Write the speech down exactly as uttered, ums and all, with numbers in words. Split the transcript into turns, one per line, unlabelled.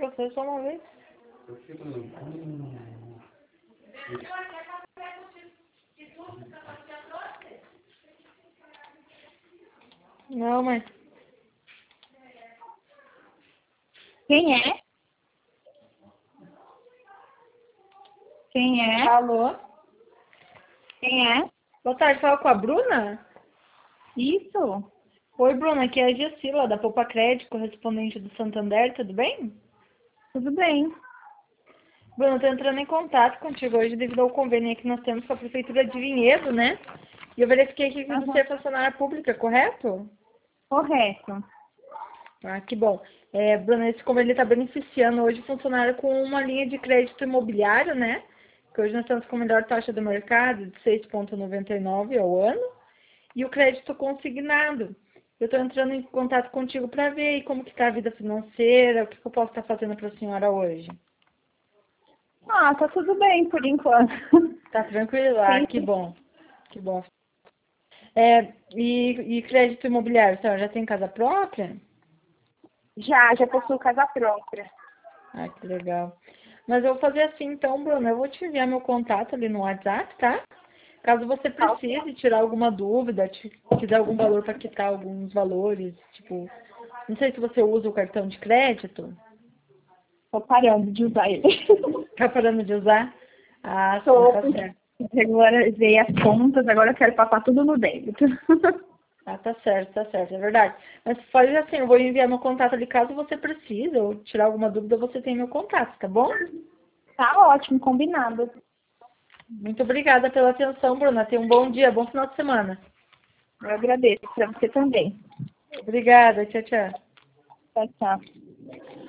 processo só uma vez. Não, mãe.
Quem é? Quem é?
Alô?
Quem é?
Boa tarde, fala com a Bruna?
Isso?
Oi, Bruna, aqui é a Gessila, da Poupa Crédito, correspondente do Santander, tudo bem?
Tudo bem.
Bruna, estou entrando em contato contigo hoje devido ao convênio que nós temos com a Prefeitura de Vinhedo, né? E eu verifiquei aqui que
Uhum.
você é funcionária pública, correto?
Correto.
Ah, que bom. É, Bruna, esse convênio está beneficiando hoje o funcionário com uma linha de crédito imobiliário, né? Que hoje nós estamos com a melhor taxa do mercado, de seis vírgula noventa e nove ao ano. E o crédito consignado. Eu estou entrando em contato contigo para ver aí como que está a vida financeira, o que, que eu posso estar fazendo para a senhora hoje.
Ah, tá tudo bem por enquanto.
Tá tranquilo? Ah,
Sim.
que bom. Que bom. É, e, e crédito imobiliário, a senhora já tem casa própria?
Já, já possuo casa própria.
Ah, que legal. Mas eu vou fazer assim então, Bruna, eu vou te enviar meu contato ali no WhatsApp, tá? Caso você
Tá.
precise tirar alguma dúvida, te quiser algum valor para quitar alguns valores, tipo, não sei se você usa o cartão de crédito.
Tô parando de usar ele.
Tá parando de usar? Ah, sim,
Tô,
tá certo.
regularizei as contas, agora eu quero passar tudo no débito.
Ah, tá certo, tá certo, é verdade. Mas faz assim, eu vou enviar meu contato ali caso você precise, ou tirar alguma dúvida, você tem meu contato, tá bom?
Tá ótimo, combinado.
Muito obrigada pela atenção, Bruna. Tenha um bom dia, bom final de semana.
Eu agradeço, pra você também.
Obrigada, tchau, tchau.
Tchau, tchau.